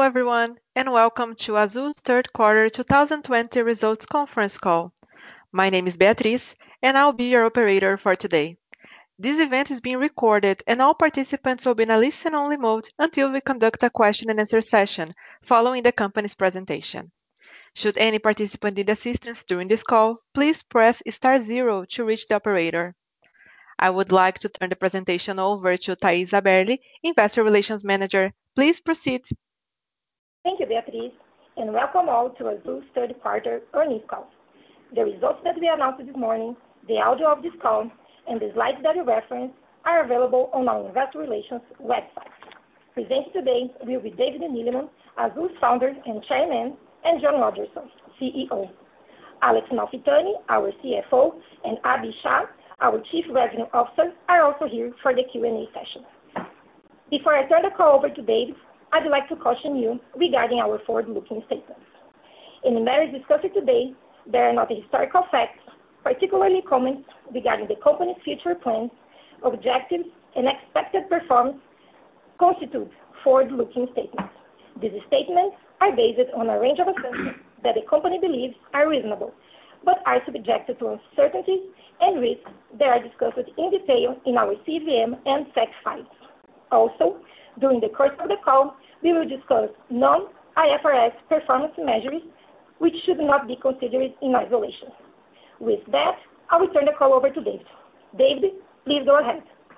everyone, and welcome to Azul's third quarter 2020 results conference call. My name is Beatriz, and I'll be your operator for today. This event is being recorded, and all participants will be in a listen-only mode until we conduct a question and answer session following the company's presentation. Should any participant need assistance during this call, please press star zero to reach the operator. I would like to turn the presentation over to Thais Aberli, Investor Relations Manager. Please proceed. Thank you, Beatriz, and welcome all to Azul's third quarter earnings call. The results that we announced this morning, the audio of this call, and the slides that we reference are available on our Investor Relations website. Presenting today will be David Neeleman, Azul's founder and chairman, and John Rodgerson, CEO. Alex Malfitani, our CFO, and Abhi Shah, our Chief Revenue Officer, are also here for the Q&A session. Before I turn the call over to Dave, I'd like to caution you regarding our forward-looking statements. In the matters discussed today, there are not historical facts, particularly comments regarding the company's future plans, objectives, and expected performance constitute forward-looking statements. These statements are based on a range of assumptions that the company believes are reasonable, but are subjected to uncertainties and risks that are discussed in detail in our CVM and SEC filings. Also, during the course of the call, we will discuss non-IFRS performance measures, which should not be considered in isolation. With that, I will turn the call over to David. David, please go ahead.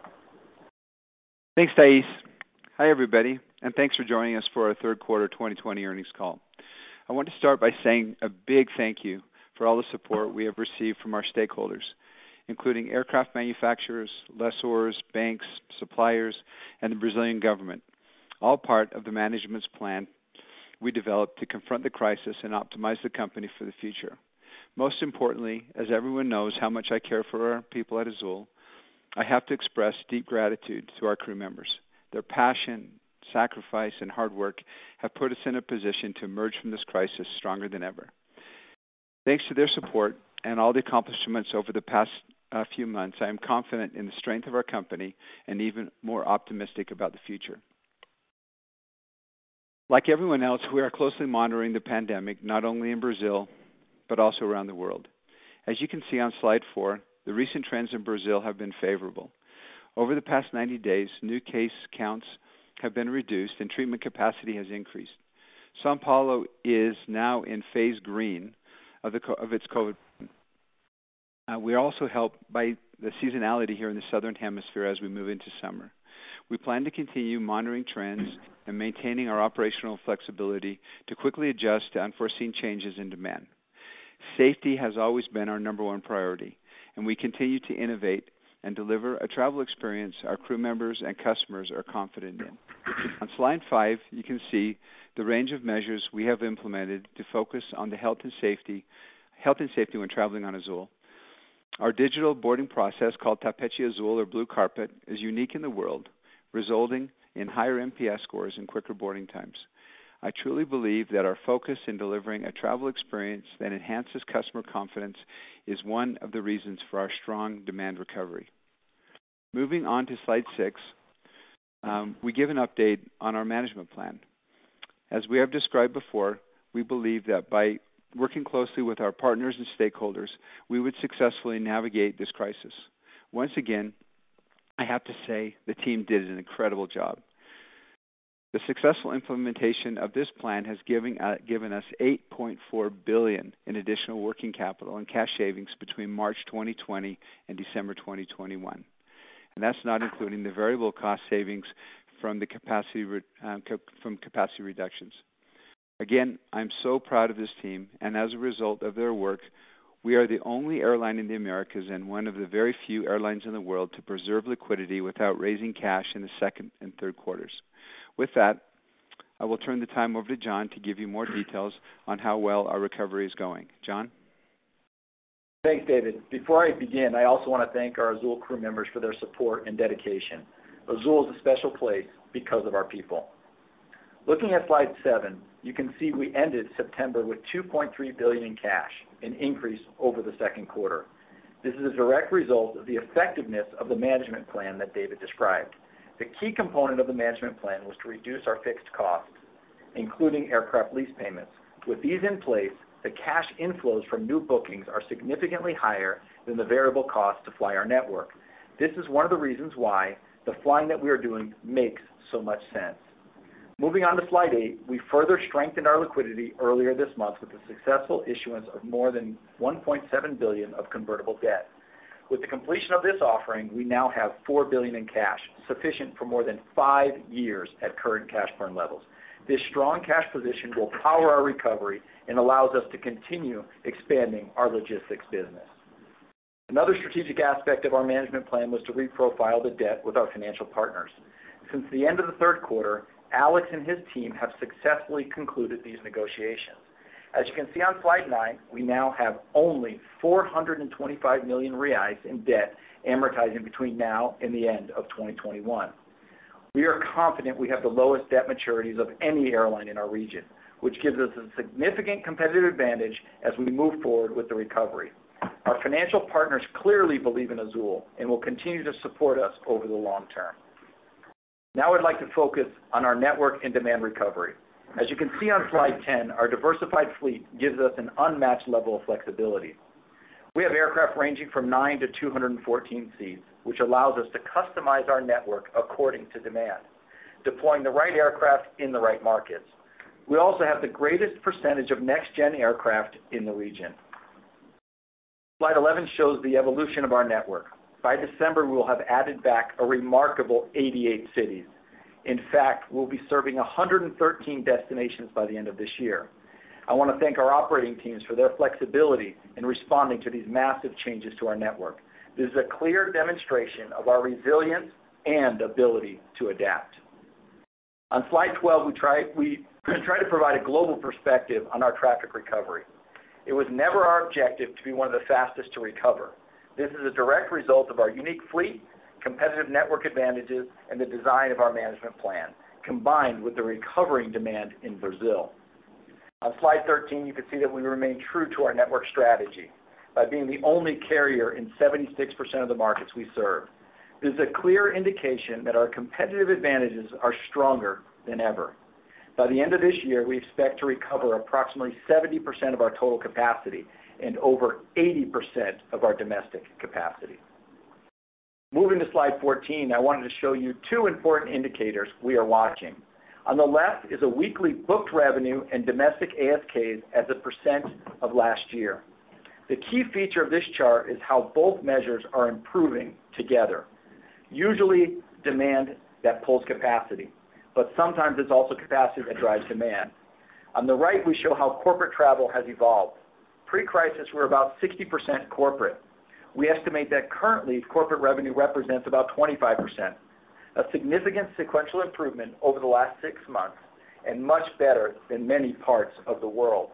Thanks, Thais. Hi, everybody, and thanks for joining us for our third quarter 2020 earnings call. I want to start by saying a big thank you for all the support we have received from our stakeholders, including aircraft manufacturers, lessors, banks, suppliers, and the Brazilian government, all part of the management's plan we developed to confront the crisis and optimize the company for the future. Most importantly, as everyone knows how much I care for our people at Azul, I have to express deep gratitude to our crew members. Their passion, sacrifice, and hard work have put us in a position to emerge from this crisis stronger than ever. Thanks to their support and all the accomplishments over the past few months, I am confident in the strength of our company and even more optimistic about the future. Like everyone else, we are closely monitoring the pandemic, not only in Brazil, but also around the world. As you can see on slide 4, the recent trends in Brazil have been favorable. Over the past 90 days, new case counts have been reduced and treatment capacity has increased. São Paulo is now in phase green of its COVID. We are also helped by the seasonality here in the Southern Hemisphere as we move into summer. We plan to continue monitoring trends and maintaining our operational flexibility to quickly adjust to unforeseen changes in demand. Safety has always been our number one priority, and we continue to innovate and deliver a travel experience our crew members and customers are confident in. On slide 5, you can see the range of measures we have implemented to focus on the health and safety when traveling on Azul. Our digital boarding process, called Tapete Azul or Blue Carpet, is unique in the world, resulting in higher NPS scores and quicker boarding times. I truly believe that our focus in delivering a travel experience that enhances customer confidence is one of the reasons for our strong demand recovery. Moving on to slide 6, we give an update on our management plan. As we have described before, we believe that by working closely with our partners and stakeholders, we would successfully navigate this crisis. Once again, I have to say the team did an incredible job. The successful implementation of this plan has given us $8.4 billion in additional working capital and cash savings between March 2020 and December 2021. And that's not including the variable cost savings from the capacity reductions. Again, I'm so proud of this team, and as a result of their work, we are the only airline in the Americas and one of the very few airlines in the world to preserve liquidity without raising cash in the second and third quarters. With that, I will turn the time over to John to give you more details on how well our recovery is going. John? Thanks, David. Before I begin, I also want to thank our Azul crew members for their support and dedication. Azul is a special place because of our people. Looking at slide 7, you can see we ended September with $2.3 billion in cash, an increase over the second quarter. This is a direct result of the effectiveness of the management plan that David described. The key component of the management plan was to reduce our fixed costs including aircraft lease payments. With these in place, the cash inflows from new bookings are significantly higher than the variable cost to fly our network. This is one of the reasons why the flying that we are doing makes so much sense. Moving on to slide 8, we further strengthened our liquidity earlier this month with the successful issuance of more than $1.7 billion of convertible debt. With the completion of this offering, we now have $4 billion in cash, sufficient for more than 5 years at current cash burn levels. This strong cash position will power our recovery and allows us to continue expanding our logistics business. Another strategic aspect of our management plan was to reprofile the debt with our financial partners. Since the end of the third quarter, Alex and his team have successfully concluded these negotiations. As you can see on slide 9, we now have only 425 million reais in debt amortizing between now and the end of 2021. We are confident we have the lowest debt maturities of any airline in our region, which gives us a significant competitive advantage as we move forward with the recovery. Our financial partners clearly believe in Azul and will continue to support us over the long term. Now I'd like to focus on our network and demand recovery. As you can see on slide 10, our diversified fleet gives us an unmatched level of flexibility. We have aircraft ranging from 9 to 214 seats, which allows us to customize our network according to demand, deploying the right aircraft in the right markets. We also have the greatest percentage of next-gen aircraft in the region. Slide 11 shows the evolution of our network. By December, we will have added back a remarkable 88 cities. In fact, we'll be serving 113 destinations by the end of this year. I want to thank our operating teams for their flexibility in responding to these massive changes to our network. This is a clear demonstration of our resilience and ability to adapt. On slide 12, we try to provide a global perspective on our traffic recovery. It was never our objective to be one of the fastest to recover. This is a direct result of our unique fleet, competitive network advantages, and the design of our management plan, combined with the recovering demand in Brazil. On slide 13, you can see that we remain true to our network strategy by being the only carrier in 76% of the markets we serve. This is a clear indication that our competitive advantages are stronger than ever. By the end of this year, we expect to recover approximately 70% of our total capacity and over 80% of our domestic capacity. Moving to slide 14, I wanted to show you 2 important indicators we are watching. On the left is a weekly booked revenue and domestic ASKs as a percent of last year. The key feature of this chart is how both measures are improving together. Usually demand that pulls capacity, but sometimes it's also capacity that drives demand. On the right, we show how corporate travel has evolved. Pre-crisis, we're about 60% corporate. We estimate that currently corporate revenue represents about 25%, a significant sequential improvement over the last 6 months and much better than many parts of the world.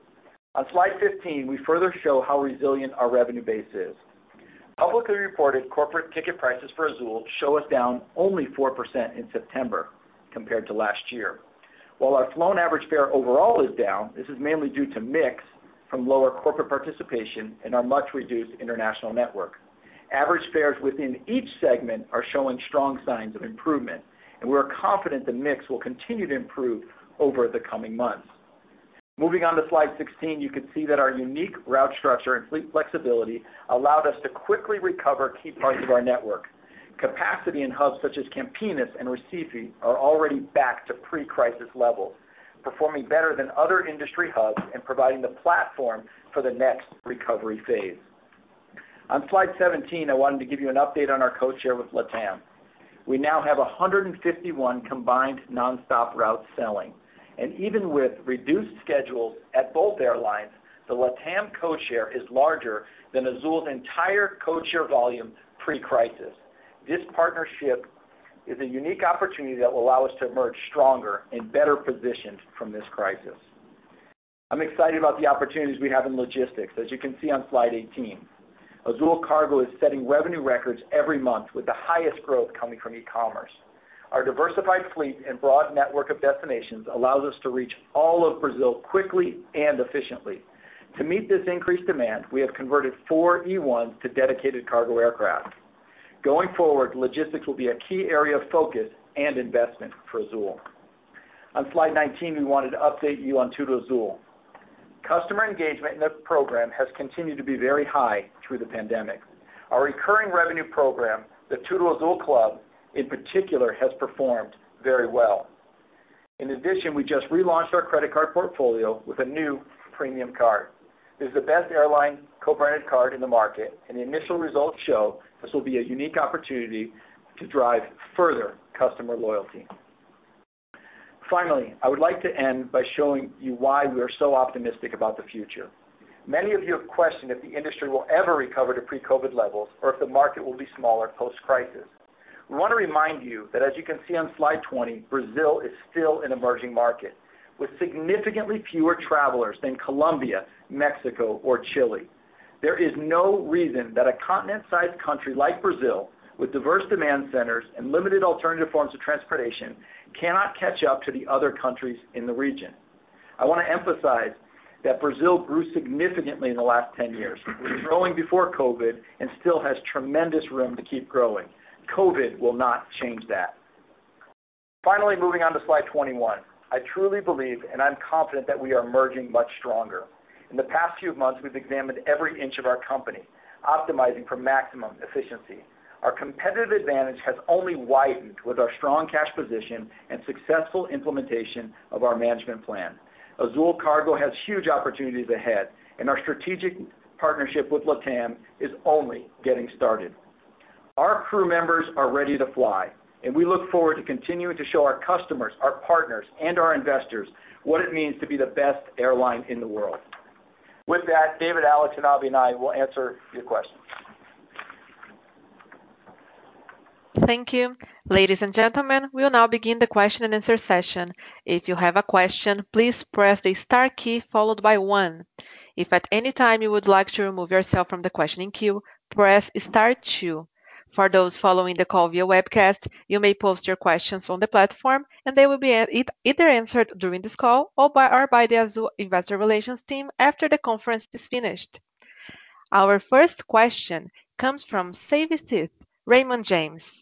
On slide 15, we further show how resilient our revenue base is. Publicly reported corporate ticket prices for Azul show us down only 4% in September compared to last year. While our flown average fare overall is down, this is mainly due to mix from lower corporate participation in our much reduced international network. Average fares within each segment are showing strong signs of improvement, and we are confident the mix will continue to improve over the coming months. Moving on to slide 16, you can see that our unique route structure and fleet flexibility allowed us to quickly recover key parts of our network. Capacity in hubs such as Campinas and Recife are already back to pre-crisis levels, performing better than other industry hubs and providing the platform for the next recovery phase. On slide 17, I wanted to give you an update on our codeshare with LATAM. We now have 151 combined nonstop routes selling, and even with reduced schedules at both airlines, the LATAM codeshare is larger than Azul's entire codeshare volume pre-crisis. This partnership is a unique opportunity that will allow us to emerge stronger and better positioned from this crisis. I'm excited about the opportunities we have in logistics, as you can see on slide 18. Azul Cargo is setting revenue records every month with the highest growth coming from e-commerce. Our diversified fleet and broad network of destinations allows us to reach all of Brazil quickly and efficiently. To meet this increased demand, we have converted 4 E1s to dedicated cargo aircraft. Going forward, logistics will be a key area of focus and investment for Azul. On slide 19, we wanted to update you on Tudo Azul. Customer engagement in the program has continued to be very high through the pandemic. Our recurring revenue program, the Tudo Azul Club, in particular, has performed very well. In addition, we just relaunched our credit card portfolio with a new premium card. This is the best airline co-branded card in the market, and the initial results show this will be a unique opportunity to drive further customer loyalty. Finally, I would like to end by showing you why we are so optimistic about the future. Many of you have questioned if the industry will ever recover to pre-COVID levels or if the market will be smaller post-crisis. We want to remind you that, as you can see on slide 20, Brazil is still an emerging market with significantly fewer travelers than Colombia, Mexico, or Chile. There is no reason that a continent-sized country like Brazil, with diverse demand centers and limited alternative forms of transportation, cannot catch up to the other countries in the region. I want to emphasize that Brazil grew significantly in the last 10 years. It was growing before COVID and still has tremendous room to keep growing. COVID will not change that. Finally, moving on to slide 21. I truly believe and I'm confident that we are emerging much stronger. In the past few months, we've examined every inch of our company, optimizing for maximum efficiency. Our competitive advantage has only widened with our strong cash position and successful implementation of our management plan. Azul Cargo has huge opportunities ahead, and our strategic partnership with LATAM is only getting started. Our crew members are ready to fly, and we look forward to continuing to show our customers, our partners, and our investors what it means to be the best airline in the world. With that, David, Alex, and Abhi and I will answer your questions. Thank you. Ladies and gentlemen, we will now begin the question and answer session. If you have a question, please press the star key followed by 1. If at any time you would like to remove yourself from the questioning queue, press star 2. For those following the call via webcast, you may post your questions on the platform and they will be either answered during this call or by the Azul Investor Relations team after the conference is finished. Our first question comes from Savi Raymond James.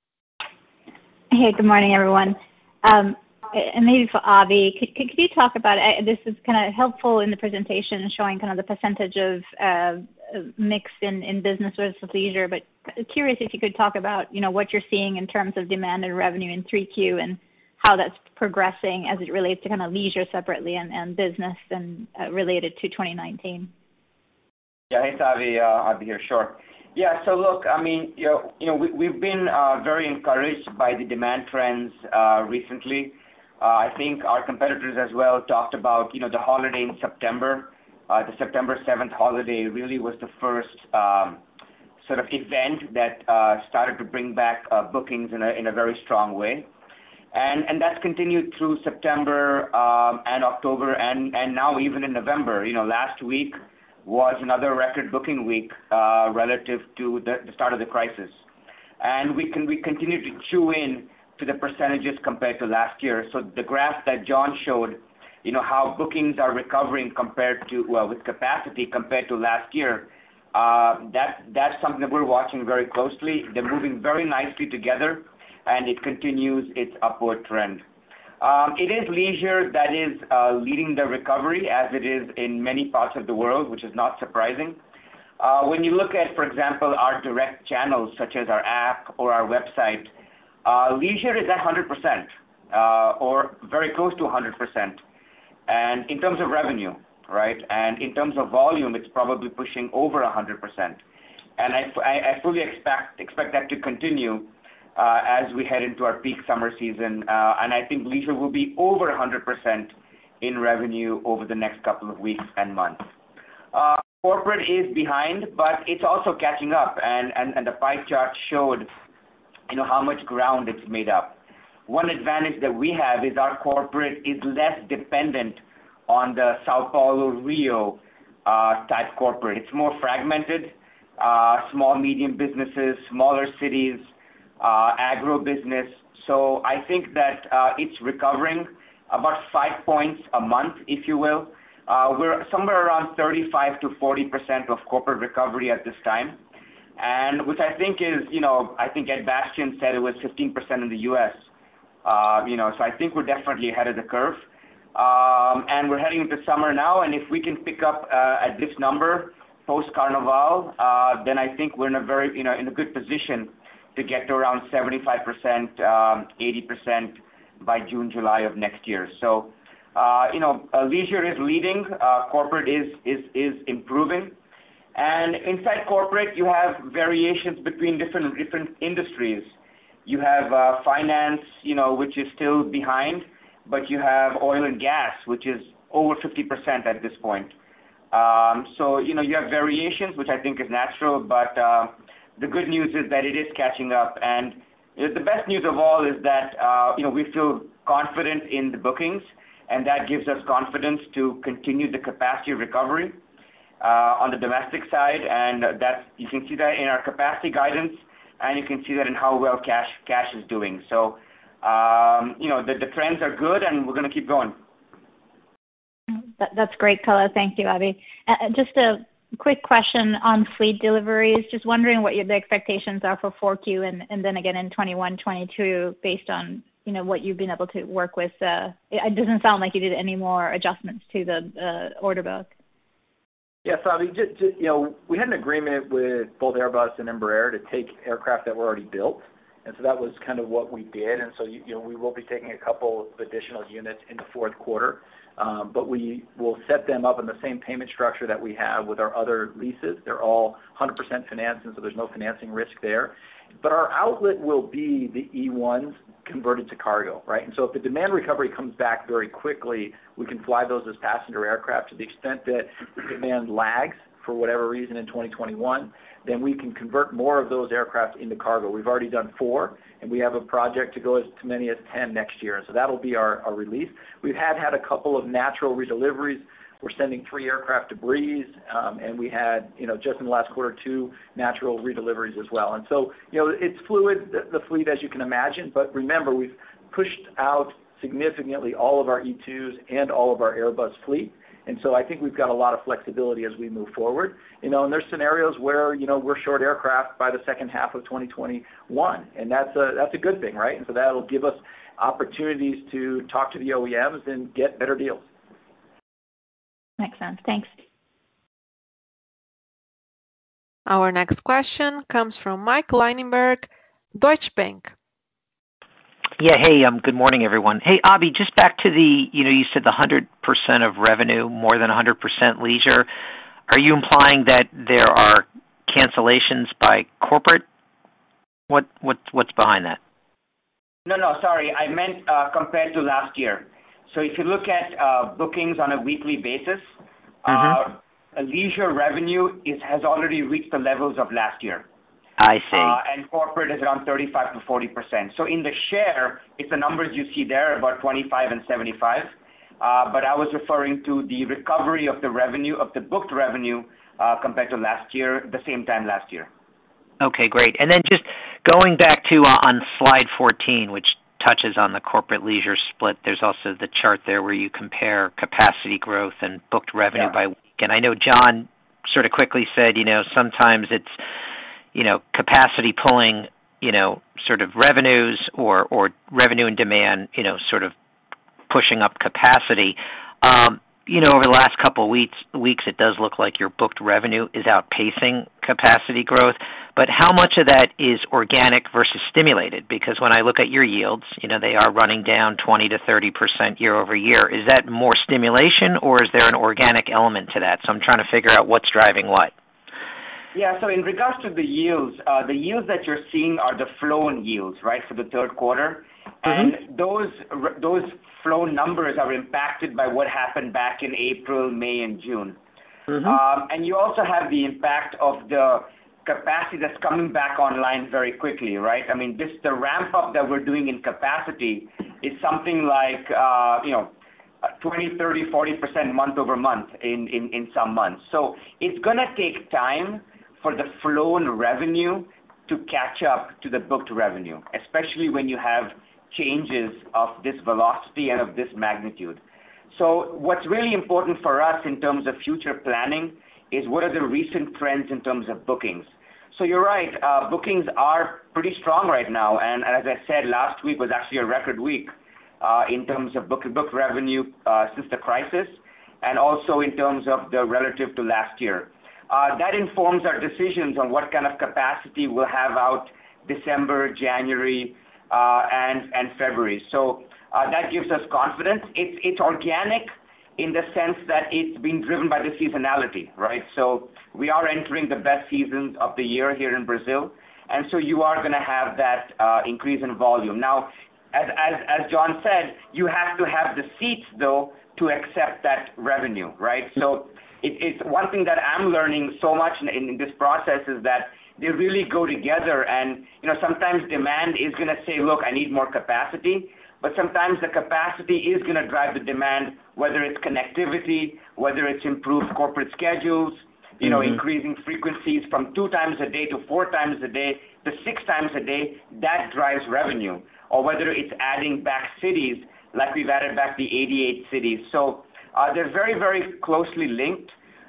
Hey, good morning, everyone. And maybe for Abhi, could you talk about, this is kind of helpful in the presentation showing kind of the percentage of mix in business versus leisure, but curious if you could talk about, what you're seeing in terms of demand and revenue in 3Q and how that's progressing as it relates to kind of leisure separately and business and related to 2019. Yeah, hey, Savi, Abhi here, sure. Yeah, so look, I mean, we've been very encouraged by the demand trends recently. I think our competitors as well talked about, the holiday in September. The September 7th holiday really was the first sort of event that started to bring back bookings in a very strong way. And that's continued through September and October and now even in November. Last week was another record booking week relative to the start of the crisis. And we continue to chew in to the percentages compared to last year. So the graph that John showed, how bookings are recovering compared to, with capacity compared to last year, that's something that we're watching very closely. They're moving very nicely together, and it continues its upward trend. It is leisure that is leading the recovery, as it is in many parts of the world, which is not surprising. When you look at, for example, our direct channels, such as our app or our website, leisure is at 100%, or very close to 100%. And in terms of revenue, right, and in terms of volume, it's probably pushing over 100%. And I fully expect that to continue as we head into our peak summer season. And I think leisure will be over 100% in revenue over the next couple of weeks and months. Corporate is behind, but it's also catching up. And the pie chart showed, how much ground it's made up. One advantage that we have is our corporate is less dependent on the Sao Paulo, Rio type corporate. It's more fragmented, small, medium businesses, smaller cities, agro-business. So I think that it's recovering about 5 points a month, if you will. We're somewhere around 35 to 40% of corporate recovery at this time. And which I think is, I think Ed Bastian said it was 15% in the U.S. So I think we're definitely ahead of the curve. And we're heading into summer now, and if we can pick up at this number post-Carnival, then I think we're in a very, in a good position to get to around 75%, 80% by June, July of next year. So, leisure is leading, corporate is improving. And inside corporate, you have variations between different industries. You have finance, which is still behind, but you have oil and gas, which is over 50% at this point. So, you have variations, which I think is natural, but the good news is that it is catching up. And the best news of all is that, we feel confident in the bookings, and that gives us confidence to continue the capacity recovery on the domestic side. And you can see that in our capacity guidance, and you can see that in how well cash is doing. So, the trends are good, and we're going to keep going. That's great color. Thank you, Abhi. Just a quick question on fleet deliveries. Just wondering what the expectations are for 4Q and then again in 21, 22, based on, what you've been able to work with. It doesn't sound like you did any more adjustments to the order book. Yeah, Savi, we had an agreement with both Airbus and Embraer to take aircraft that were already built. And so that was kind of what we did. And so, we will be taking a couple of additional units in the fourth quarter. But we will set them up in the same payment structure that we have with our other leases. They're all 100% financed, and so there's no financing risk there. But our outlet will be the E1s converted to cargo, right? And so if the demand recovery comes back very quickly, we can fly those as passenger aircraft. To the extent that the demand lags for whatever reason in 2021, then we can convert more of those aircraft into cargo. We've already done 4, and we have a project to go as many as 10 next year. And so that'll be our release. We've had a couple of natural redeliveries. We're sending 3 aircraft to Breeze, and we had, just in the last quarter, 2 natural redeliveries as well. And so, it's fluid, the fleet, as you can imagine. But remember, we've pushed out significantly all of our E2s and all of our Airbus fleet. And so I think we've got a lot of flexibility as we move forward. And there's scenarios where, we're short aircraft by the second half of 2021. And that's a good thing, right? And so that'll give us opportunities to talk to the OEMs and get better deals. Makes sense. Thanks. Our next question comes from Mike Linenberg, Deutsche Bank. Yeah, hey, good morning, everyone. Hey, Abhi, just back to you said the 100% of revenue, more than 100% leisure. Are you implying that there are cancellations by corporate? What's behind that? No, sorry. I meant compared to last year. So if you look at bookings on a weekly basis, leisure revenue has already reached the levels of last year. I see. And corporate is around 35 to 40%. So in the share, it's the numbers you see there, about 25 and 75. But I was referring to the recovery of the revenue, of the booked revenue, compared to last year, the same time last year. Okay, great. And then just going back to on slide 14, which touches on the corporate leisure split, there's also the chart there where you compare capacity growth and booked revenue by week. And I know John sort of quickly said, sometimes it's, capacity pulling, sort of revenues or revenue and demand, sort of pushing up capacity. Over the last couple of weeks, it does look like your booked revenue is outpacing capacity growth. But how much of that is organic versus stimulated? Because when I look at your yields, they are running down 20 to 30% year over year. Is that more stimulation, or is there an organic element to that? So I'm trying to figure out what's driving what. Yeah, so in regards to the yields that you're seeing are the flown yields, right, for the third quarter. And those flown numbers are impacted by what happened back in April, May, and June. And you also have the impact of the capacity that's coming back online very quickly, right? I mean, the ramp up that we're doing in capacity is something like, 20, 30, 40% month over month in some months. So it's going to take time for the flown revenue to catch up to the booked revenue, especially when you have changes of this velocity and of this magnitude. So what's really important for us in terms of future planning is what are the recent trends in terms of bookings. So you're right. Bookings are pretty strong right now, and as I said, last week was actually a record week in terms of book revenue since the crisis, and also in terms of the relative to last year. That informs our decisions on what kind of capacity we'll have out December, January, and February. So that gives us confidence. It's organic in the sense that it's being driven by the seasonality, right? So we are entering the best seasons of the year here in Brazil, and so you are going to have that increase in volume. Now, as John said, you have to have the seats, though, to accept that revenue, right? So it's one thing that I'm learning so much in this process is that they really go together, and sometimes demand is going to say, look, I need more capacity, but sometimes the capacity is going to drive the demand, whether it's connectivity, whether it's improved corporate schedules, increasing frequencies from 2 times a day to 4 times a day to 6 times a day, that drives revenue. Or whether it's adding back cities, like we've added back the 88 cities. So they're very, very closely linked.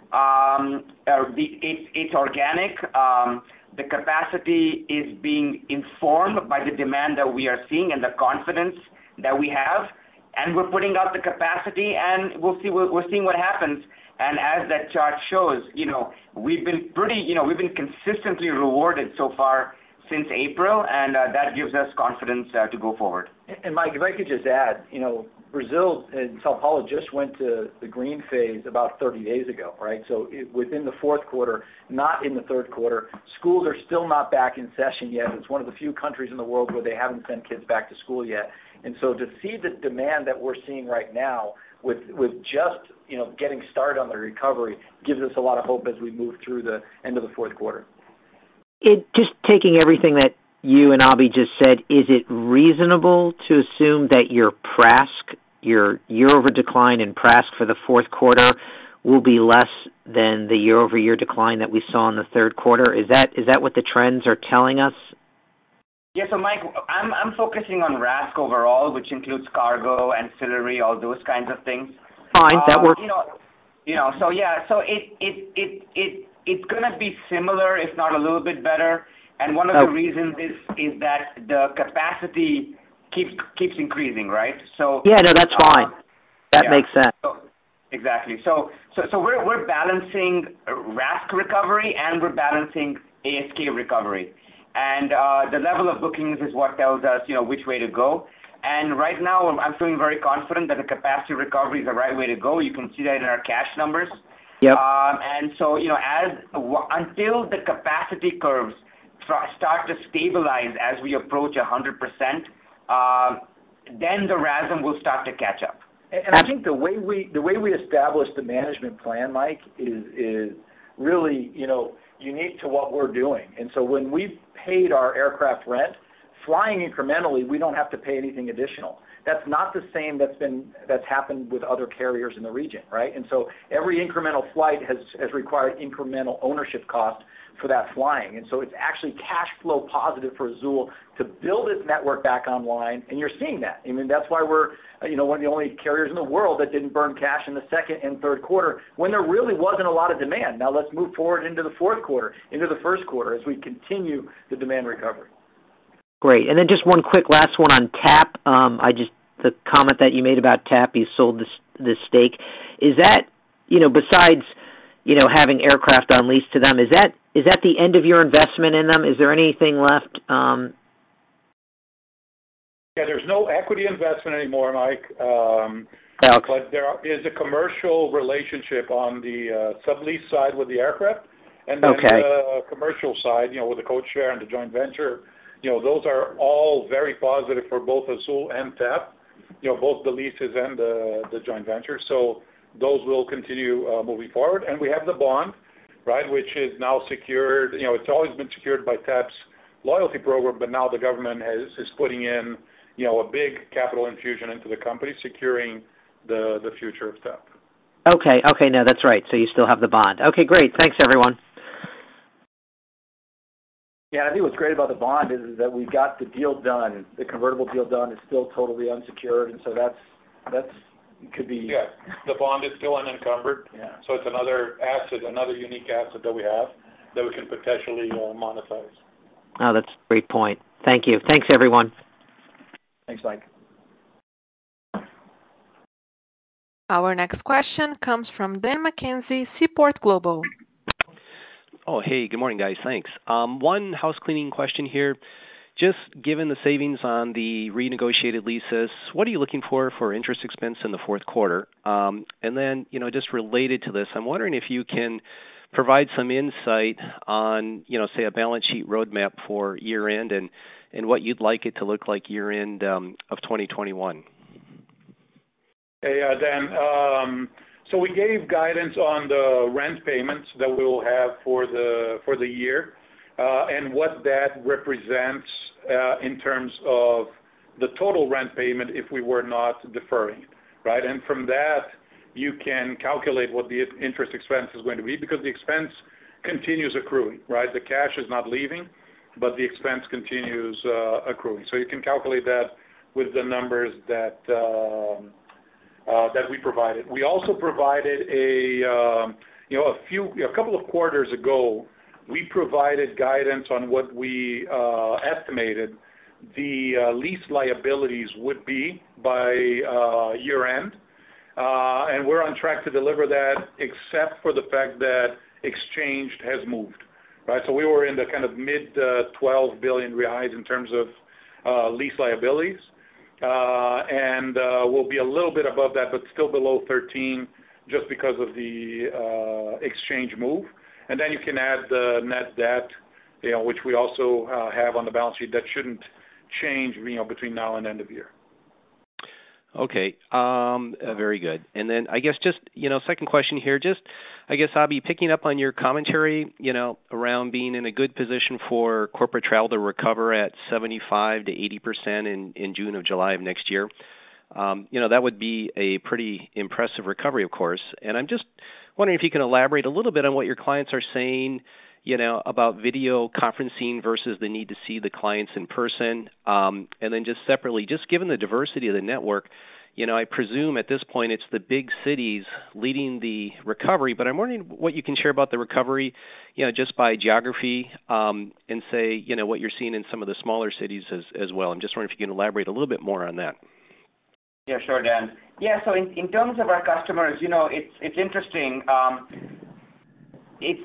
It's organic. The capacity is being informed by the demand that we are seeing and the confidence that we have, and we're putting out the capacity, and we're seeing what happens. And as that chart shows, we've been consistently rewarded so far since April, and that gives us confidence to go forward. And Mike, if I could just add, Brazil and Sao Paulo just went to the green phase about 30 days ago, right? So within the fourth quarter, not in the third quarter. Schools are still not back in session yet. It's one of the few countries in the world where they haven't sent kids back to school yet. And so to see the demand that we're seeing right now with just, getting started on the recovery gives us a lot of hope as we move through the end of the fourth quarter. Just taking everything that you and Abhi just said, is it reasonable to assume that your PRASK, your year-over decline in PRASK for the fourth quarter will be less than the year-over-year decline that we saw in the third quarter? Is that what the trends are telling us? Yeah, so Mike, I'm focusing on RASK overall, which includes cargo, ancillary, all those kinds of things. Fine, that works. So it's going to be similar, if not a little bit better. And one of the reasons is that the capacity keeps increasing, right? So yeah, no, that's fine. That makes sense. Exactly. So we're balancing RASK recovery and we're balancing ASK recovery. And the level of bookings is what tells us, which way to go. And right now, I'm feeling very confident that the capacity recovery is the right way to go. You can see that in our cash numbers. Yep. And so, until the capacity curves start to stabilize as we approach 100%, then the RASM will start to catch up. And I think the way we establish the management plan, Mike, is really, unique to what we're doing. And so when we paid our aircraft rent, flying incrementally, we don't have to pay anything additional. That's not the same that's happened with other carriers in the region, right? And so every incremental flight has required incremental ownership cost for that flying. And so it's actually cash flow positive for Azul to build its network back online, and you're seeing that. I mean, that's why we're one of the only carriers in the world that didn't burn cash in the second and third quarter when there really wasn't a lot of demand. Now let's move forward into the fourth quarter, into the first quarter as we continue the demand recovery. Great. And then just one quick last one on TAP. The comment that you made about TAP, you sold this stake. Is that, besides, having aircraft on lease to them, is that the end of your investment in them? Is there anything left? Yeah, there's no equity investment anymore, Mike. But there is a commercial relationship on the sublease side with the aircraft, and then the commercial side, with the code share and the joint venture. Those are all very positive for both Azul and TAP. Both the leases and the joint venture. So those will continue moving forward. And we have the bond, right, which is now secured. It's always been secured by TAP's loyalty program, but now the government is putting in, a big capital infusion into the company, securing the future of TAP. Okay, no, that's right. So you still have the bond. Okay, great. Thanks, everyone. Yeah, I think what's great about the bond is that we got the deal done. The convertible deal done is still totally unsecured, and so that's could be. Yeah, the bond is still unencumbered. Yeah. So it's another asset, another unique asset that we have. that we can potentially monetize. Oh, that's a great point. Thank you. Thanks, everyone. Thanks, Mike. Our next question comes from Dan McKenzie, Seaport Global. Oh, hey, good morning, guys. Thanks. One house cleaning question here. Just given the savings on the renegotiated leases, what are you looking for interest expense in the fourth quarter? And then, just related to this, I'm wondering if you can provide some insight on, say, a balance sheet roadmap for year-end and what you'd like it to look like year-end of 2021. Hey, Dan. So we gave guidance on the rent payments that we will have for the year and what that represents in terms of the total rent payment if we were not deferring it, right? And from that, you can calculate what the interest expense is going to be because the expense continues accruing, right? The cash is not leaving, but the expense continues accruing. So you can calculate that with the numbers that we provided. We also provided a couple of quarters ago, we provided guidance on what we estimated the lease liabilities would be by year-end. And we're on track to deliver that except for the fact that exchange has moved, right? So we were in the kind of mid-12 billion reais in terms of lease liabilities. And we'll be a little bit above that, but still below 13 just because of the exchange move. And then you can add the net debt, which we also have on the balance sheet that shouldn't change, between now and end of year. Okay, very good. And then I guess just, second question here, Abhi, picking up on your commentary, around being in a good position for corporate travel to recover at 75 to 80% in June of July of next year. That would be a pretty impressive recovery, of course. And I'm just wondering if you can elaborate a little bit on what your clients are saying, about video conferencing versus the need to see the clients in person. And then just separately, just given the diversity of the network, I presume at this point it's the big cities leading the recovery, but I'm wondering what you can share about the recovery, just by geography, and say, what you're seeing in some of the smaller cities as well. I'm just wondering if you can elaborate a little bit more on that. Yeah, sure, Dan. Yeah, so in terms of our customers, it's interesting. It's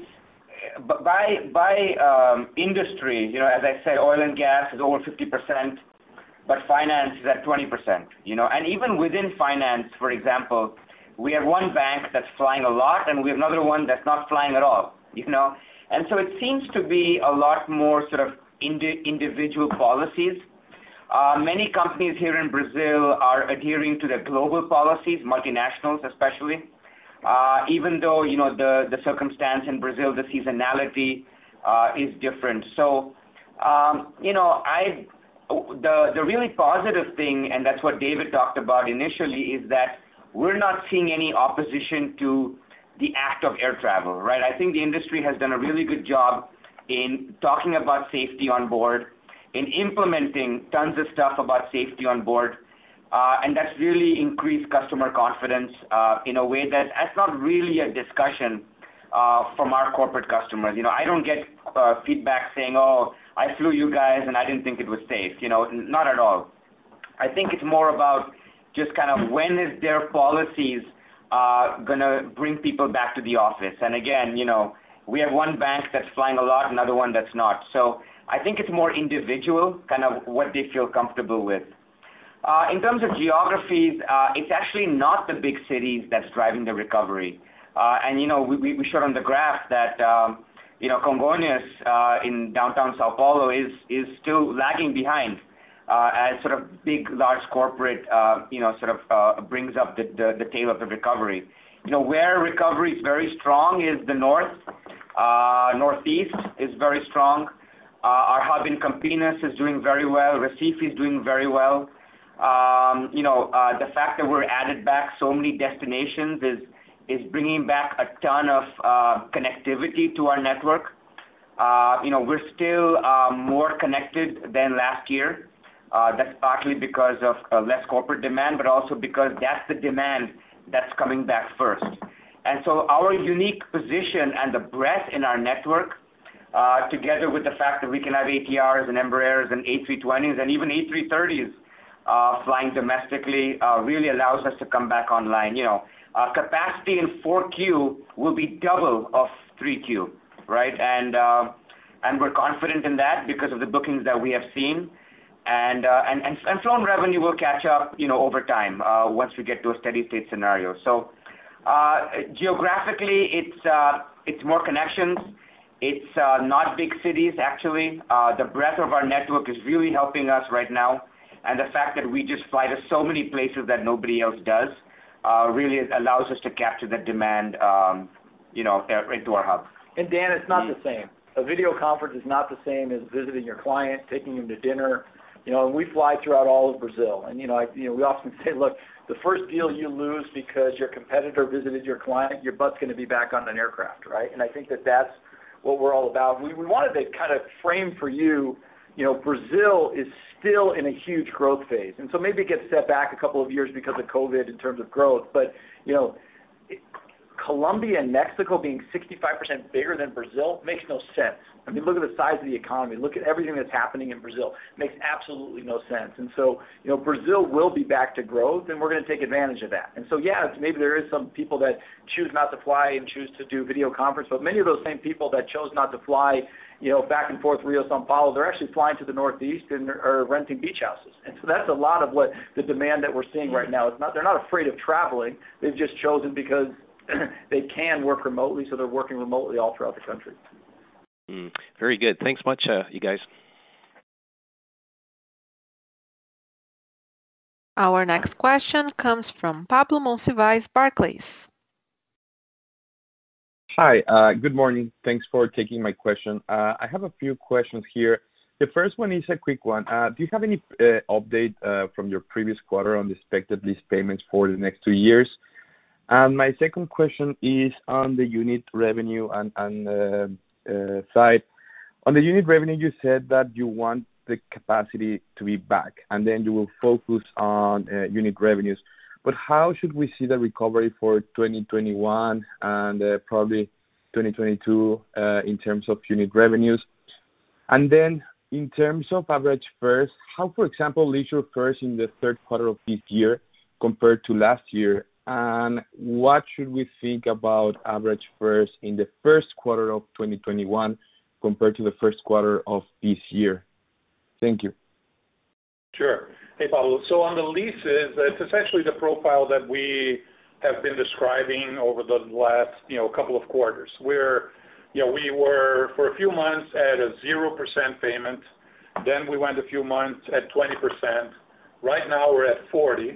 by industry, as I said, oil and gas is over 50%, but finance is at 20%, and even within finance, for example, we have one bank that's flying a lot and we have another one that's not flying at all, and so it seems to be a lot more sort of individual policies. Many companies here in Brazil are adhering to the global policies, multinationals especially, even though, the circumstance in Brazil, the seasonality is different. So, the really positive thing, and that's what David talked about initially, is that we're not seeing any opposition to the act of air travel, right? I think the industry has done a really good job in talking about safety on board, in implementing tons of stuff about safety on board, and that's really increased customer confidence in a way that's not really a discussion from our corporate customers. I don't get feedback saying, oh, I flew you guys and I didn't think it was safe. Not at all. I think it's more about just kind of when is their policies going to bring people back to the office. And again, we have one bank that's flying a lot, another one that's not. So I think it's more individual, kind of what they feel comfortable with. In terms of geographies, it's actually not the big cities that's driving the recovery. And, we showed on the graph that, Congonhas in downtown Sao Paulo is still lagging behind as sort of big, large corporate, brings up the tail of the recovery. Where recovery is very strong is the north. Northeast is very strong. Our hub in Campinas is doing very well. Recife is doing very well. The fact that we're added back so many destinations is bringing back a ton of connectivity to our network. We're still more connected than last year. That's partly because of less corporate demand, but also because that's the demand that's coming back first. And so our unique position and the breadth in our network together with the fact that we can have ATRs and Embraers and A320s and even A330s flying domestically really allows us to come back online. Capacity in 4Q will be double of 3Q, right? And we're confident in that because of the bookings that we have seen. And flown revenue will catch up, over time once we get to a steady state scenario. So geographically, it's more connections. It's not big cities actually. The breadth of our network is really helping us right now, and the fact that we just fly to so many places that nobody else does really allows us to capture that demand, into our hub. And Dan, it's not the same. A video conference is not the same as visiting your client, taking him to dinner. And we fly throughout all of Brazil. And, we often say, look, the first deal you lose because your competitor visited your client, your butt's going to be back on an aircraft, right? And I think that that's what we're all about. We wanted to kind of frame for you, Brazil is still in a huge growth phase. And so maybe it gets set back a couple of years because of COVID in terms of growth. But, Colombia and Mexico being 65% bigger than Brazil makes no sense. I mean, look at the size of the economy. Look at everything that's happening in Brazil. It makes absolutely no sense. And so, Brazil will be back to growth, and we're going to take advantage of that. And so, maybe there is some people that choose not to fly and choose to do video conference, but many of those same people that chose not to fly, back and forth Rio, São Paulo, they're actually flying to the Northeast and are renting beach houses. And so that's a lot of what the demand that we're seeing right now. They're not afraid of traveling. They've just chosen because they can work remotely, so they're working remotely all throughout the country. Very good. Thanks much, you guys. Our next question comes from Pablo Monsivais, Barclays. Hi, good morning. Thanks for taking my question. I have a few questions here. The first one is a quick one. Do you have any update from your previous quarter on the expected lease payments for the next 2 years? And my second question is on the unit revenue and side. On the unit revenue, you said that you want the capacity to be back, and then you will focus on unit revenues. But how should we see the recovery for 2021 and probably 2022 in terms of unit revenues? And then in terms of average fares, how, for example, leisure fares in the third quarter of this year compared to last year? And what should we think about average fares in the first quarter of 2021 compared to the first quarter of this year? Thank you. Sure. Hey, Pablo. So on the leases, it's essentially the profile that we have been describing over the last, couple of quarters, where, we were for a few months at a 0% payment. Then we went a few months at 20%. Right now we're at 40%.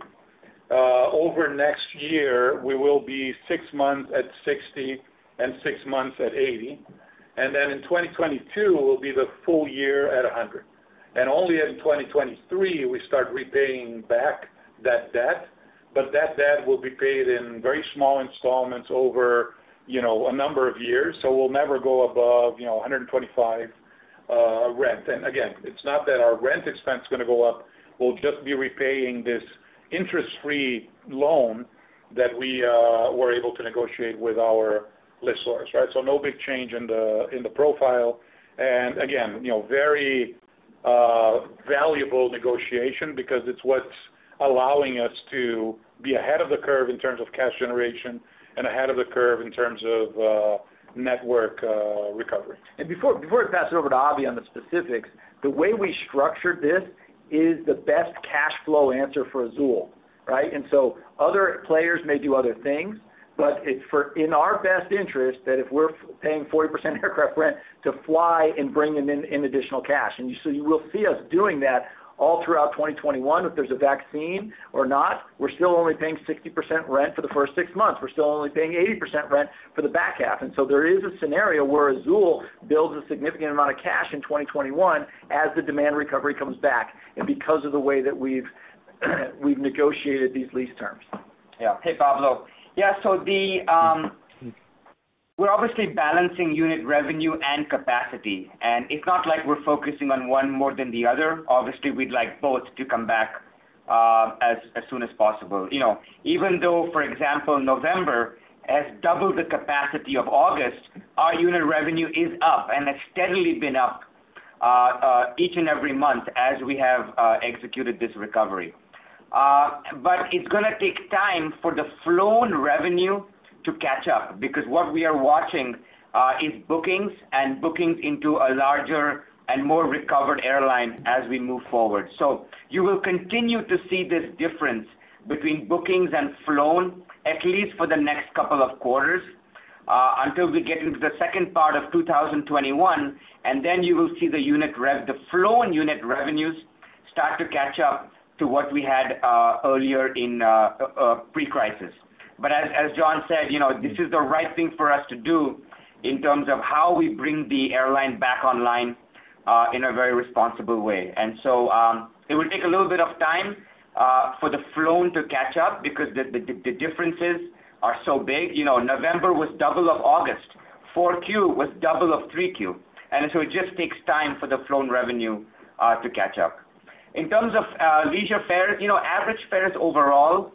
Over next year, we will be 6 months at 60 and 6 months at 80. And then in 2022, will be the full year at 100. And only in 2023, we start repaying back that debt. But that debt will be paid in very small installments over, a number of years. So we'll never go above, 125 rent. And again, it's not that our rent expense is going to go up. We'll just be repaying this interest-free loan that we were able to negotiate with our lessors, right? So no big change in the profile, and again, very valuable negotiation because it's what's allowing us to be ahead of the curve in terms of cash generation and ahead of the curve in terms of network recovery. And before we pass it over to Abhi on the specifics, the way we structured this is the best cash flow answer for Azul, right? And so other players may do other things, but it's in our best interest that if we're paying 40% aircraft rent to fly and bring in additional cash. And so you will see us doing that all throughout 2021. If there's a vaccine or not, we're still only paying 60% rent for the first 6 months. We're still only paying 80% rent for the back half. And so there is a scenario where Azul builds a significant amount of cash in 2021 as the demand recovery comes back, and because of the way that we've negotiated these lease terms. Yeah. Hey, Pablo. Yeah, so we're obviously balancing unit revenue and capacity, and it's not like we're focusing on one more than the other. Obviously, we'd like both to come back as soon as possible. Even though, for example, November has doubled the capacity of August, our unit revenue is up and has steadily been up each and every month as we have executed this recovery. But it's going to take time for the flown revenue to catch up, because what we are watching is bookings and bookings into a larger and more recovered airline as we move forward. So you will continue to see this difference between bookings and flown at least for the next couple of quarters until we get into the second part of 2021, and then you will see the flown unit revenues start to catch up to what we had earlier in pre-crisis. But as John said, this is the right thing for us to do in terms of how we bring the airline back online in a very responsible way. And so it will take a little bit of time for the flown to catch up, because the differences are so big. November was double of August. 4Q was double of 3Q. And so it just takes time for the flown revenue to catch up. In terms of leisure fares, average fares overall,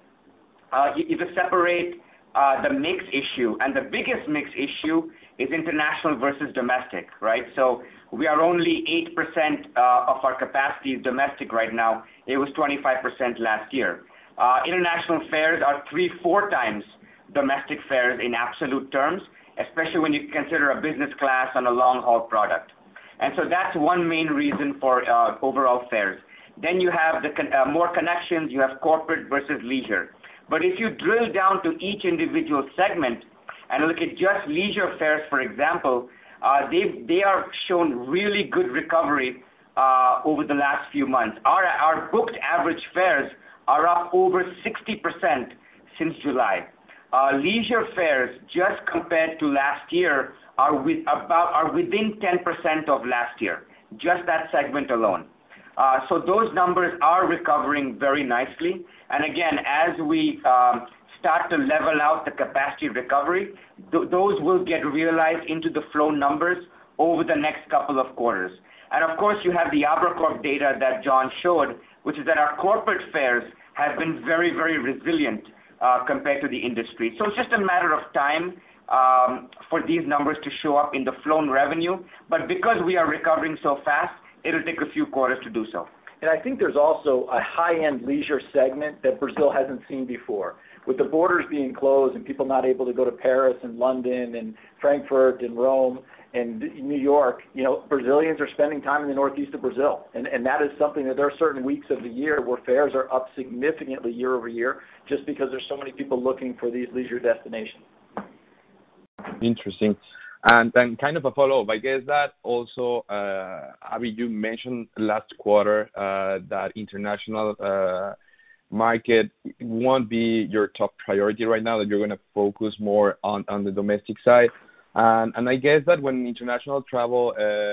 if you separate the mix issue, and the biggest mix issue is international versus domestic, right? So we are only 8% of our capacity is domestic right now. It was 25% last year. International fares are 3-4 times domestic fares in absolute terms, especially when you consider a business class on a long-haul product. And so that's one main reason for overall fares. Then you have the more connections, you have corporate versus leisure. But if you drill down to each individual segment and look at just leisure fares, for example, they are shown really good recovery over the last few months. Our booked average fares are up over 60% since July. Leisure fares, just compared to last year, are within 10% of last year, just that segment alone. So those numbers are recovering very nicely. And again, as we start to level out the capacity recovery, those will get realized into the flown numbers over the next couple of quarters. And of course, you have the Abercorp data that John showed, which is that our corporate fares have been very, very resilient compared to the industry. So it's just a matter of time for these numbers to show up in the flown revenue. But because we are recovering so fast, it'll take a few quarters to do so. And I think there's also a high-end leisure segment that Brazil hasn't seen before. With the borders being closed and people not able to go to Paris and London and Frankfurt and Rome and New York, Brazilians are spending time in the northeast of Brazil. And that is something that there are certain weeks of the year where fares are up significantly year over year, just because there's so many people looking for these leisure destinations. Interesting. And then kind of a follow-up, I guess that also, Abhi, you mentioned last quarter that international market won't be your top priority right now, that you're going to focus more on the domestic side. And I guess that when international travel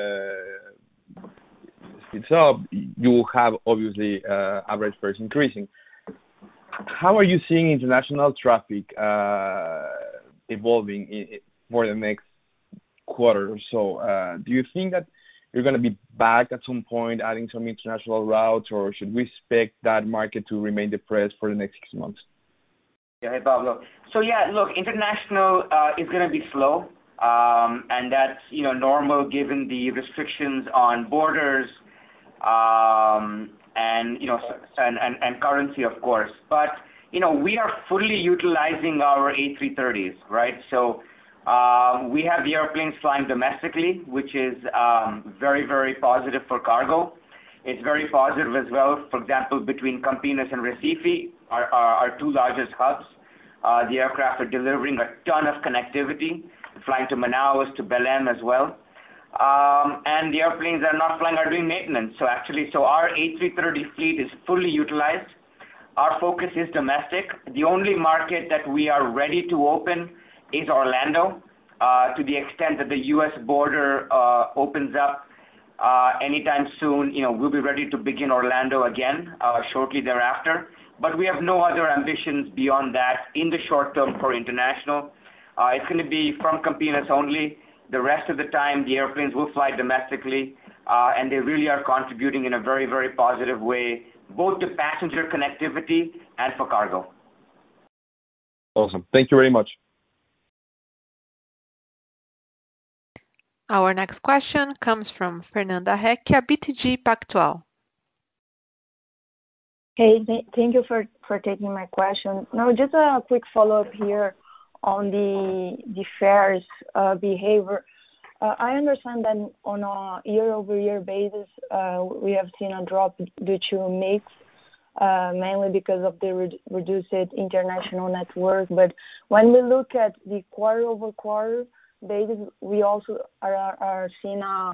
speeds up, you will have, obviously, average fares increasing. How are you seeing international traffic evolving for the next quarter or so? Do you think that you're going to be back at some point adding some international routes, or should we expect that market to remain depressed for the next 6 months? Yeah, hey, Pablo. So yeah, look, international is going to be slow, and that's normal given the restrictions on borders and and currency, of course. But we are fully utilizing our A330s, right? So we have the airplanes flying domestically, which is very, very positive for cargo. It's very positive as well, for example, between Campinas and Recife, our two largest hubs. The aircraft are delivering a ton of connectivity, flying to Manaus, to Belém as well. And the airplanes that are not flying are doing maintenance. So our A330 fleet is fully utilized. Our focus is domestic. The only market that we are ready to open is Orlando, to the extent that the U.S. border opens up anytime soon. We'll be ready to begin Orlando again shortly thereafter. But we have no other ambitions beyond that in the short term for international. It's going to be from Campinas only. The rest of the time, the airplanes will fly domestically, and they really are contributing in a very, very positive way, both to passenger connectivity and for cargo. Awesome. Thank you very much. Our next question comes from Fernanda Recchia, BTG Pactual. Hey, thank you for taking my question. Now, just a quick follow-up here on the fares behavior. I understand that on a year-over-year basis, we have seen a drop due to mix, mainly because of the reduced international network. But when we look at the quarter-over-quarter basis, we also are seeing a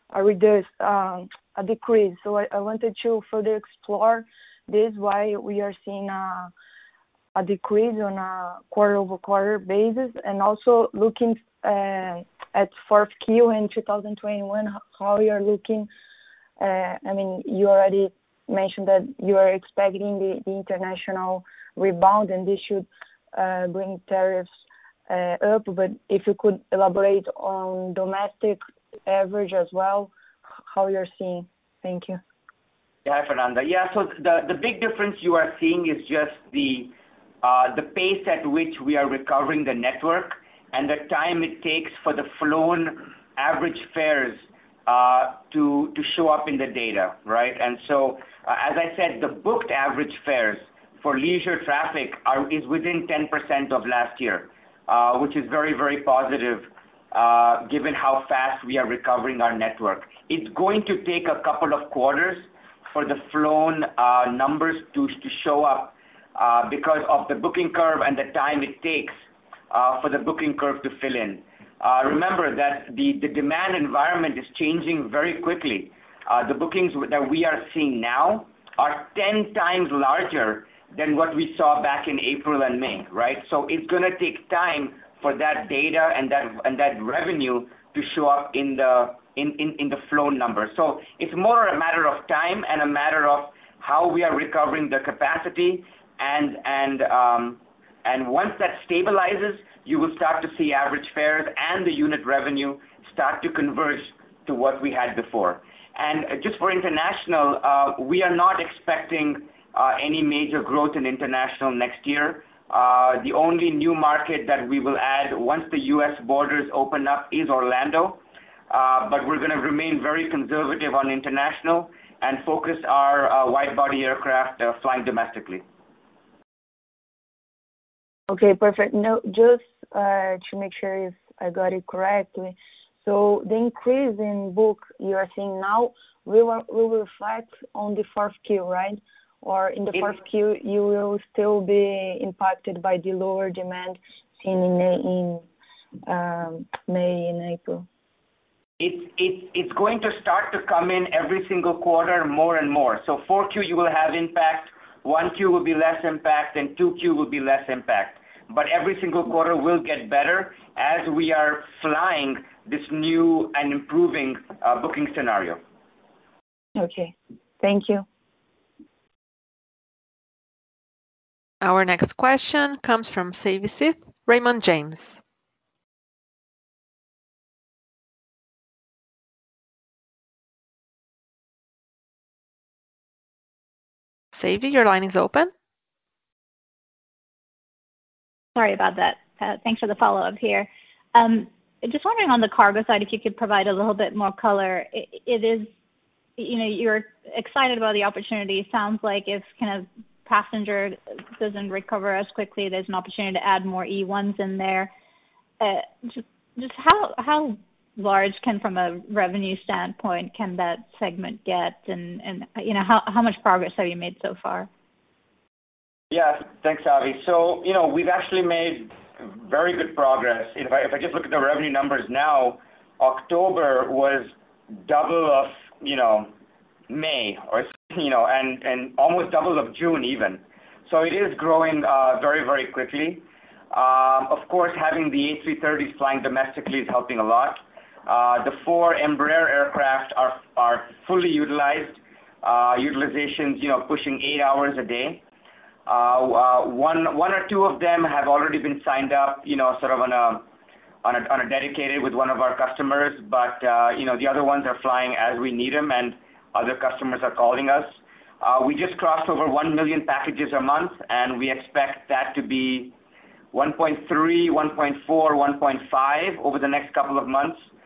decrease. So I wanted to further explore this, why we are seeing a decrease on a quarter-over-quarter basis, and also looking at fourth Q in 2021, how you are looking. I mean, you already mentioned that you are expecting the international rebound, and this should bring tariffs up. But if you could elaborate on domestic average as well, how you're seeing. Thank you. Yeah, Fernanda. Yeah, so the big difference you are seeing is just the pace at which we are recovering the network and the time it takes for the flown average fares to show up in the data, right? And so, as I said, the booked average fares for leisure traffic is within 10% of last year, which is very, very positive given how fast we are recovering our network. It's going to take a couple of quarters for the flown numbers to show up because of the booking curve and the time it takes for the booking curve to fill in. Remember that the demand environment is changing very quickly. The bookings that we are seeing now are 10 times larger than what we saw back in April and May, right? So it's going to take time for that data and that revenue to show up in the flown number. So it's more a matter of time and a matter of how we are recovering the capacity, and once that stabilizes, you will start to see average fares and the unit revenue start to converge to what we had before. And just for international, we are not expecting any major growth in international next year. The only new market that we will add once the U.S. borders open up is Orlando. But we're going to remain very conservative on international and focus our wide-body aircraft flying domestically. Okay, perfect. No, just to make sure if I got it correctly. So the increase in book you are seeing now will reflect on the fourth Q, right? Or in the fourth Q, you will still be impacted by the lower demand seen in May and April. It's going to start to come in every single quarter more and more. So 4Q you will have impact, 1Q will be less impact, and 2Q will be less impact. But every single quarter will get better as we are flying this new and improving booking scenario. Okay, thank you. Our next question comes from Savi Syth, Raymond James. Savi, your line is open. Sorry about that. Thanks for the follow-up here. Just wondering on the cargo side, if you could provide a little bit more color. It is, you're excited about the opportunity. Sounds like if kind of passenger doesn't recover as quickly, there's an opportunity to add more E1s in there. Just how large from a revenue standpoint can that segment get, and how much progress have you made so far? Yeah, thanks, Avi. So, we've actually made very good progress. If I just look at the revenue numbers now, October was double of, May, or, and almost double of June even. So it is growing very, very quickly. Of course, having the A330s flying domestically is helping a lot. The 4 Embraer aircraft are fully utilized, utilizations, pushing 8 hours a day. One or two of them have already been signed up, sort of on a dedicated with one of our customers, but the other ones are flying as we need them, and other customers are calling us. We just crossed over 1 million packages a month, and we expect that to be 1.3, 1.4, 1.5 over the next couple of months.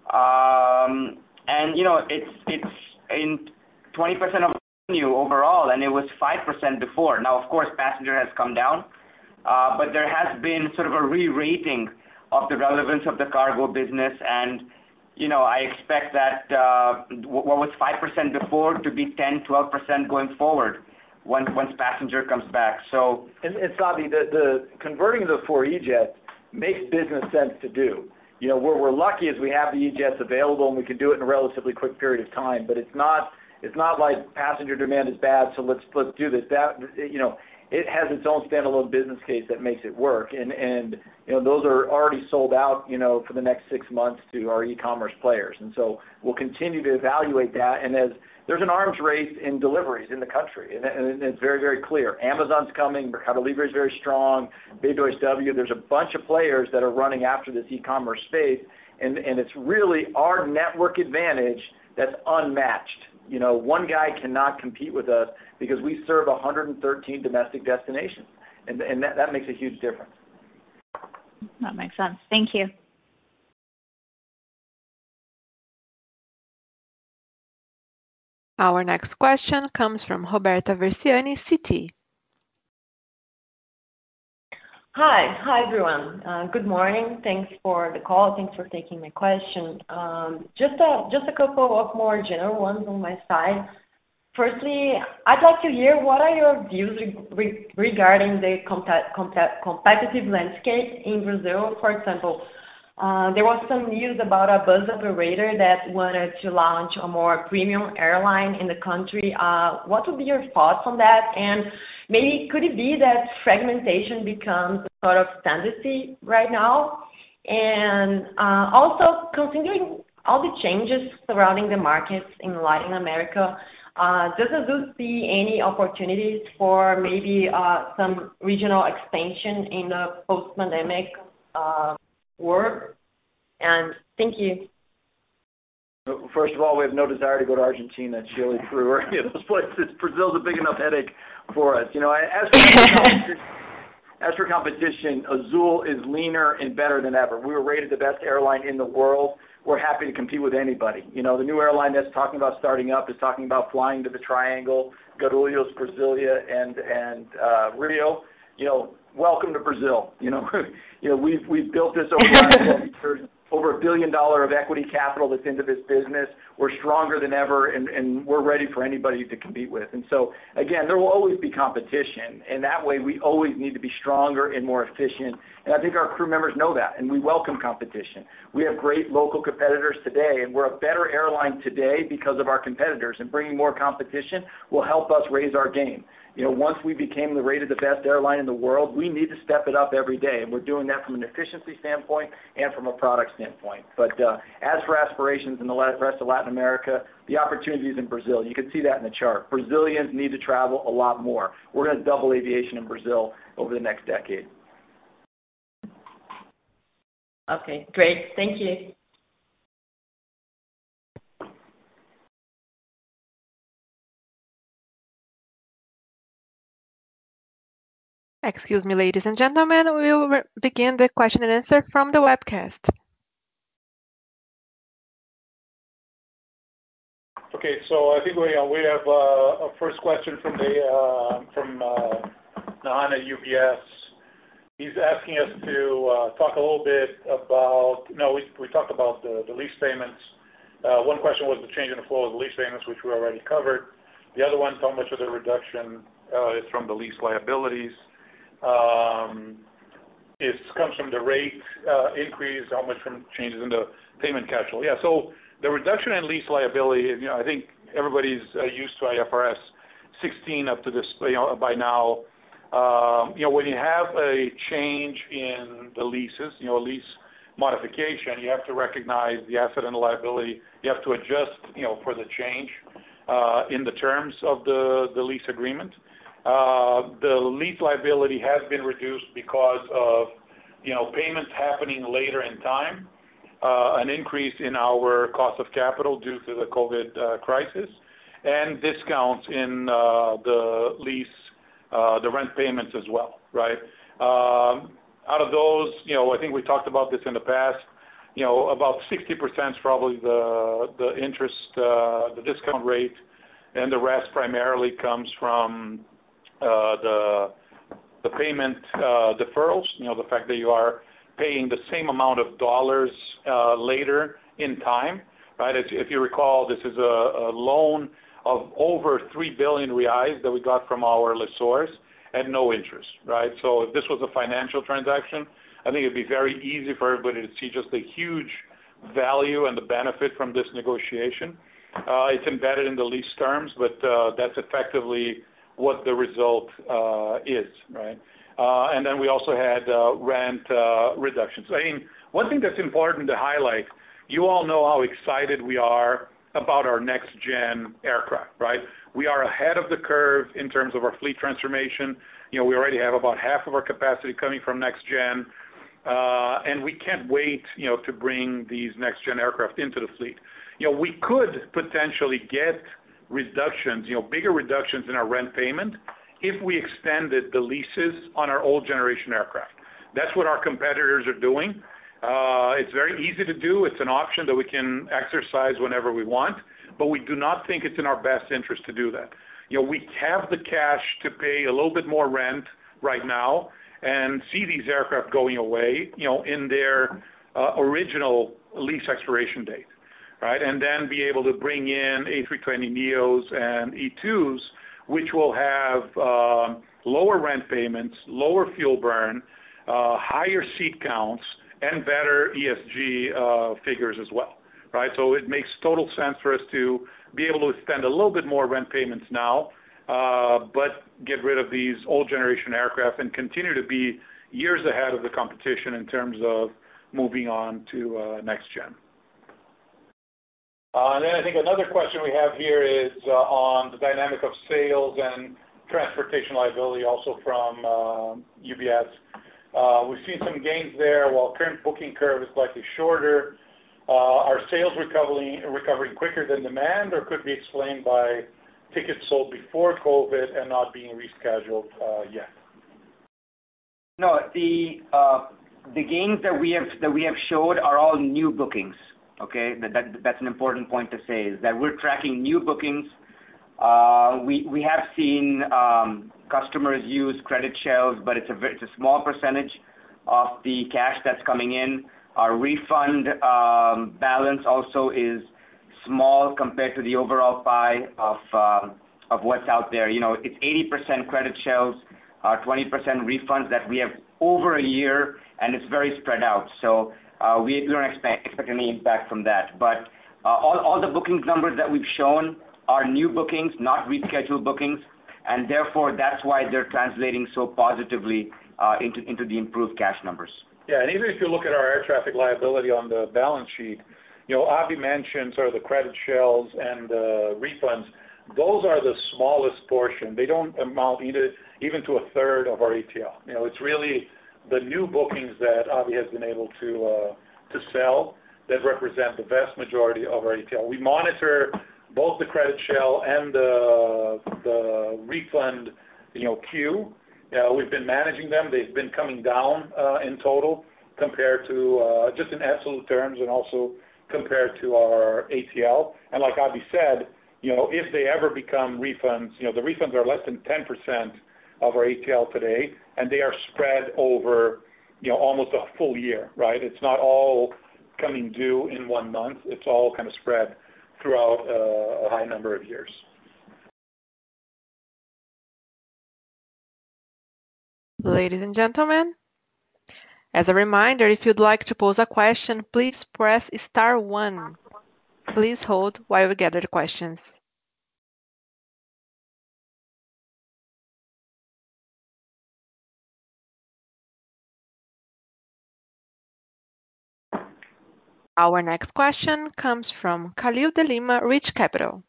And, it's in 20% of revenue overall, and it was 5% before. Now, of course, passenger has come down, but there has been sort of a re-rating of the relevance of the cargo business, and I expect that what was 5% before to be 10, 12% going forward once passenger comes back. So, and Savi, the converting of the 4 E-jets makes business sense to do. We're lucky as we have the E-jets available and we can do it in a relatively quick period of time. But it's not like passenger demand is bad, so let's do this. It has its own standalone business case that makes it work, and those are already sold out, for the next 6 months to our e-commerce players, and so we'll continue to evaluate that. And as there's an arms race in deliveries in the country, and it's very, very clear. Amazon's coming, Mercado Libre is very strong, BDSW. There's a bunch of players that are running after this e-commerce space, and it's really our network advantage that's unmatched. One guy cannot compete with us because we serve 113 domestic destinations, and that makes a huge difference. That makes sense. Thank you. Our next question comes from Roberta Versiani, Citi. Hi everyone. Good morning. Thanks for the call. Thanks for taking my question. Just a couple of more general ones on my side. Firstly, I'd like to hear what are your views regarding the competitive landscape in Brazil. For example, there was some news about a bus operator that wanted to launch a more premium airline in the country. What would be your thoughts on that? And maybe could it be that fragmentation becomes a sort of tendency right now? And also, considering all the changes surrounding the markets in Latin America, does Azul see any opportunities for maybe some regional expansion in the post-pandemic world? And thank you. First of all, we have no desire to go to Argentina, Chile, Peru, or any of those places. Brazil's a big enough headache for us. As for competition, Azul is leaner and better than ever. We were rated the best airline in the world. We're happy to compete with anybody. The new airline that's talking about starting up is talking about flying to the Triangle, Guarulhos, Brasilia, and Rio. Welcome to Brazil. We've built this over the last 12 years. Over $1 billion of equity capital that's into this business. We're stronger than ever, and we're ready for anybody to compete with. And so, again, there will always be competition, and that way we always need to be stronger and more efficient. And I think our crew members know that, and we welcome competition. We have great local competitors today, and we're a better airline today because of our competitors, and bringing more competition will help us raise our game. Once we became rated the best airline in the world, we need to step it up every day, and we're doing that from an efficiency standpoint and from a product standpoint. But as for aspirations in the rest of Latin America, the opportunities in Brazil, you can see that in the chart. Brazilians need to travel a lot more. We're going to double aviation in Brazil over the next decade. Okay, great. Thank you. Excuse me, ladies and gentlemen, we will begin the question and answer from the webcast. Okay, so I think we have a first question from Nahan at UBS. He's asking us to talk a little bit about. We talked about the lease payments. One question was the change in the flow of the lease payments, which we already covered. The other one, how much of the reduction is from the lease liabilities. It comes from the rate increase, how much from changes in the payment cash flow. Yeah, so the reduction in lease liability, I think everybody's used to IFRS 16 up to this, by now. When you have a change in the leases, a lease modification, you have to recognize the asset and the liability. You have to adjust, for the change in the terms of the lease agreement. The lease liability has been reduced because of, payments happening later in time, an increase in our cost of capital due to the COVID crisis, and discounts in the lease, the rent payments as well, right? Out of those, I think we talked about this in the past, about 60% is probably the interest, the discount rate, and the rest primarily comes from the payment deferrals. The fact that you are paying the same amount of dollars later in time, right? If you recall, this is a loan of over 3 billion reais that we got from our lessors at no interest, right? So if this was a financial transaction, I think it'd be very easy for everybody to see just the huge value and the benefit from this negotiation. It's embedded in the lease terms, but that's effectively what the result is, right? And then we also had rent reductions. I mean, one thing that's important to highlight, you all know how excited we are about our next-gen aircraft, right? We are ahead of the curve in terms of our fleet transformation. We already have about half of our capacity coming from next-gen, and we can't wait, to bring these next-gen aircraft into the fleet. We could potentially get reductions, bigger reductions in our rent payment if we extended the leases on our old generation aircraft. That's what our competitors are doing. It's very easy to do. It's an option that we can exercise whenever we want, but we do not think it's in our best interest to do that. We have the cash to pay a little bit more rent right now and see these aircraft going away, in their original lease expiration date, right? And then be able to bring in A320neos and E2s, which will have lower rent payments, lower fuel burn, higher seat counts, and better ESG figures as well, right? So it makes total sense for us to be able to extend a little bit more rent payments now, but get rid of these old generation aircraft and continue to be years ahead of the competition in terms of moving on to next gen. And then I think another question we have here is on the dynamic of sales and transportation liability, also from UBS. We've seen some gains there while current booking curve is likely shorter. Are sales recovering quicker than demand, or could be explained by tickets sold before COVID and not being rescheduled yet? No, the gains that we have showed are all new bookings. Okay, that's an important point to say, is that we're tracking new bookings. We have seen customers use credit shells, but it's a small percentage of the cash that's coming in. Our refund balance also is small compared to the overall pie of what's out there. It's 80% credit shells, 20% refunds that we have over a year, and it's very spread out. So we don't expect any impact from that. But all the bookings numbers that we've shown are new bookings, not rescheduled bookings, and therefore that's why they're translating so positively into the improved cash numbers. Yeah, and even if you look at our air traffic liability on the balance sheet, Avi mentioned sort of the credit shells and refunds. Those are the smallest portion. They don't amount even to a third of our ATL. It's really the new bookings that Avi has been able to sell that represent the vast majority of our ATL. We monitor both the credit shell and the refund, queue. We've been managing them. They've been coming down in total compared to just in absolute terms, and also compared to our ATL. And like Avi said, if they ever become refunds, the refunds are less than 10% of our ATL today, and they are spread over, almost a full year, right? It's not all coming due in 1 month. It's all kind of spread throughout a high number of years. Ladies and gentlemen, as a reminder, if you'd like to pose a question, please press star 1. Please hold while we gather the questions. Our next question comes from Khalil de Lima, Rich Capital.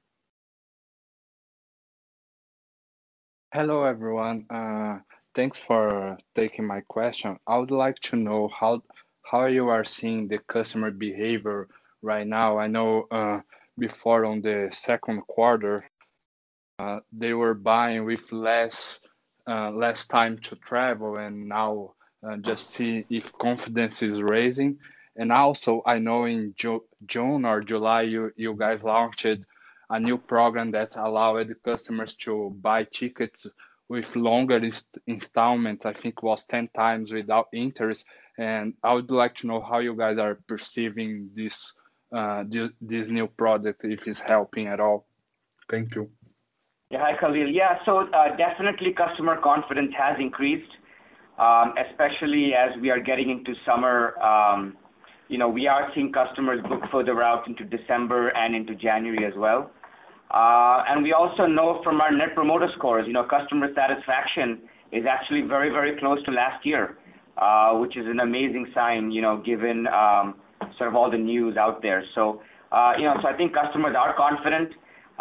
Hello, everyone. Thanks for taking my question. I would like to know how you are seeing the customer behavior right now. I know before on the second quarter, they were buying with less time to travel, and now just see if confidence is raising. And also, I know in June or July, you guys launched a new program that allowed customers to buy tickets with longer installments. I think it was 10 times without interest. And I would like to know how you guys are perceiving this new product, if it's helping at all. Thank you. Yeah, hi, Khalil. Yeah, so definitely customer confidence has increased, especially as we are getting into summer. We are seeing customers book further out into December and into January as well. And we also know from our Net Promoter Scores, customer satisfaction is actually very, very close to last year, which is an amazing sign, given sort of all the news out there. So, so I think customers are confident.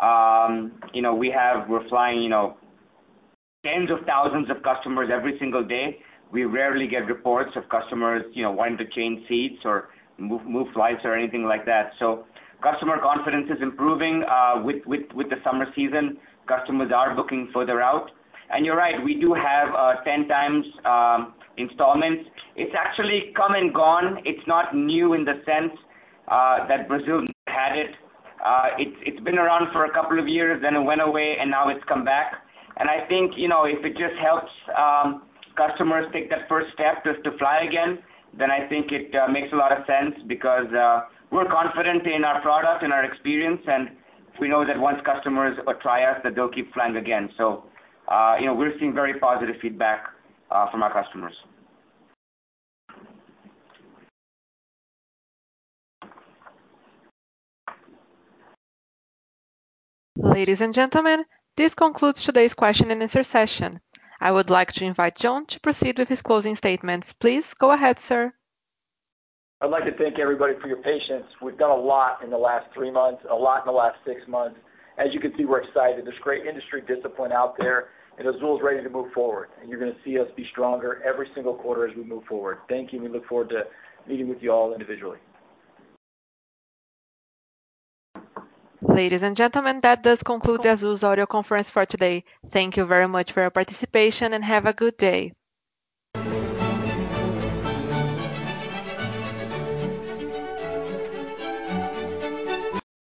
We're flying, tens of thousands of customers every single day. We rarely get reports of customers, wanting to change seats or move flights or anything like that. So customer confidence is improving with the summer season. Customers are booking further out. And you're right, we do have 10 times installments. It's actually come and gone. It's not new in the sense that Brazil had it. It's been around for a couple of years, then it went away, and now it's come back. And I think, if it just helps customers take that first step to fly again, then I think it makes a lot of sense because we're confident in our product and our experience, and we know that once customers try us, that they'll keep flying again. So, we're seeing very positive feedback from our customers. Ladies and gentlemen, this concludes today's question and answer session. I would like to invite John to proceed with his closing statements. Please go ahead, sir. I'd like to thank everybody for your patience. We've done a lot in the last 3 months, a lot in the last 6 months. As you can see, we're excited. There's great industry discipline out there, and Azul is ready to move forward. And you're going to see us be stronger every single quarter as we move forward. Thank you. We look forward to meeting with you all individually. Ladies and gentlemen, that does conclude the Azul's audio conference for today. Thank you very much for your participation and have a good day.